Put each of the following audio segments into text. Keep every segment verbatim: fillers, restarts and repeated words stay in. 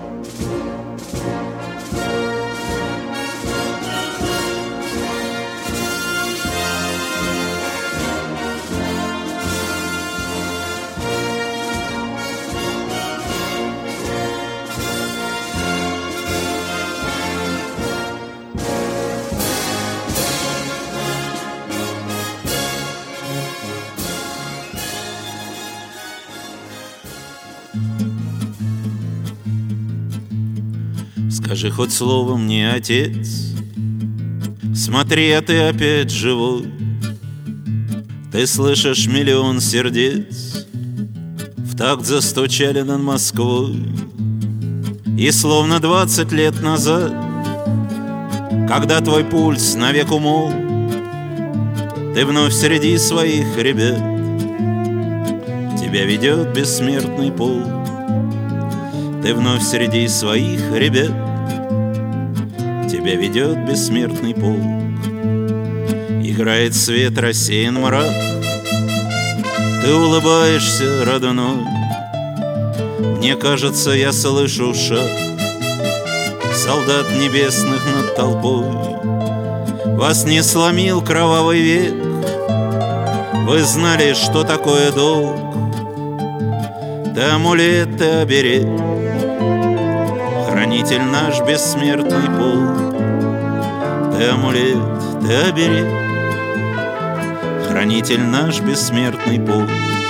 Скажи хоть словом мне, отец, смотри, а ты опять живой. Ты слышишь, миллион сердец в такт застучали над Москвой. И словно двадцать лет назад, когда твой пульс навек умолк, ты вновь среди своих ребят, тебя ведет бессмертный полк. Ты вновь среди своих ребят, тебя ведет бессмертный полк. Играет свет, рассеян мрак, ты улыбаешься родной. Мне кажется, я слышу шаг солдат небесных над толпой. Вас не сломил кровавый век, вы знали, что такое долг. Ты амулет, ты оберег, хранитель наш бессмертный полк. Ты амулет, ты оберег, хранитель наш бессмертный полк.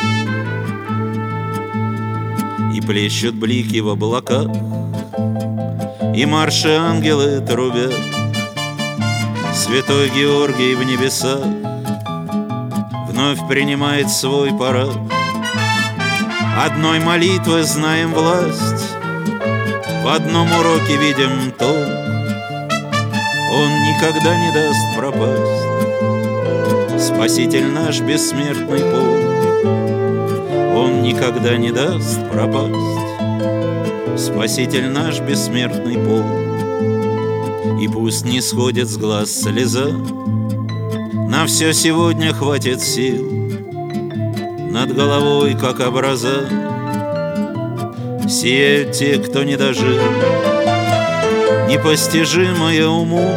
И плещут блики в облаках, и марши ангелы трубят. Святой Георгий в небесах вновь принимает свой парад. Одной молитвы знаем власть, в одном уроке видим толк. Он никогда не даст пропасть, Спаситель наш бессмертный полк. Он никогда не даст пропасть, Спаситель наш бессмертный полк. И пусть не сходит с глаз слеза, на все сегодня хватит сил. Над головой, как образа, сияют те, кто не дожил. Непостижимое уму,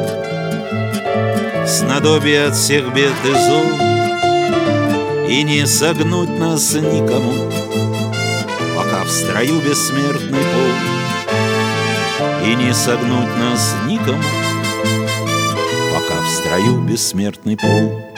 снадобье от всех бед и зол. И не согнуть нас никому, пока в строю бессмертный полк. И не согнуть нас никому, пока в строю бессмертный полк.